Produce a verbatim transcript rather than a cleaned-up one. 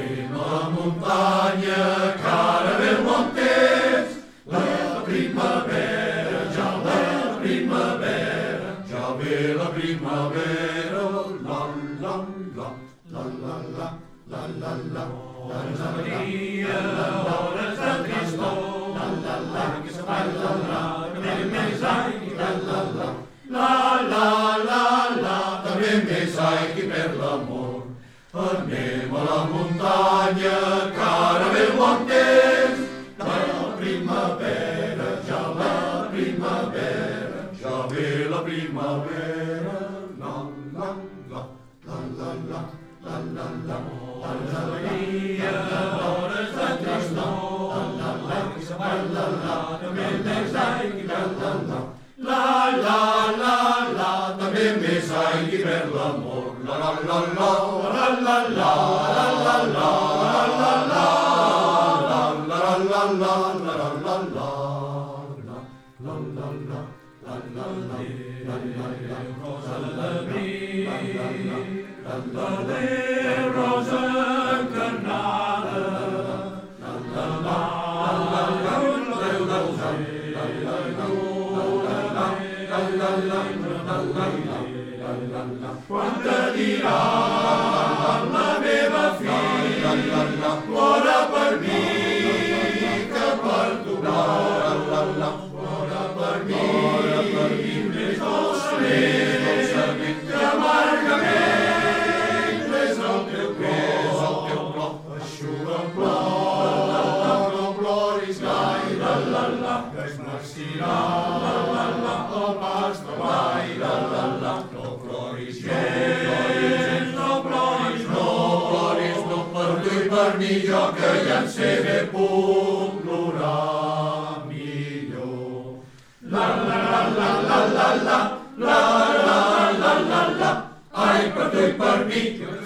Anem a la muntanya, que ara ve el bon temps, la primavera, ja ve la primavera, ja ve la primavera, la la la, la la la, la la la, la la Maria, hores de tristor, la la la, que se va la la, que ve més aigua, la la la, la la la la, també més aigua per l'amor. Anem a la muntanya, que ara ve el bon temps, la primavera, ja la primavera, ja ve la primavera, la la la, la la la, la la la, la la Maria, hores de tristor, la la la, que se va la la, també més aigua, la la la, la la la la, també més aigua per l'amor, la la la la, la la la, la la la, la la la, la la la la, la la la la, la la la, la la la, la la la, rosa d'abril, la la la, rosa encarnada, la la la, la la la, Déu del cel, la la la, la la la, la la la, quan te dirà la meva filla, plora per mi, que per tu plora, plora per mi, més dolçament, que amargament, és el teu plor, eixuga el plor, no ploris gaire, que es marcirà el pas de l'aire, no ploris gens, no ploris, no ploris, no per tu i per mi, jo que ja en sé bé puc plorar millor. La la la la la la la, la la la la la, ai per tu i per mi, jo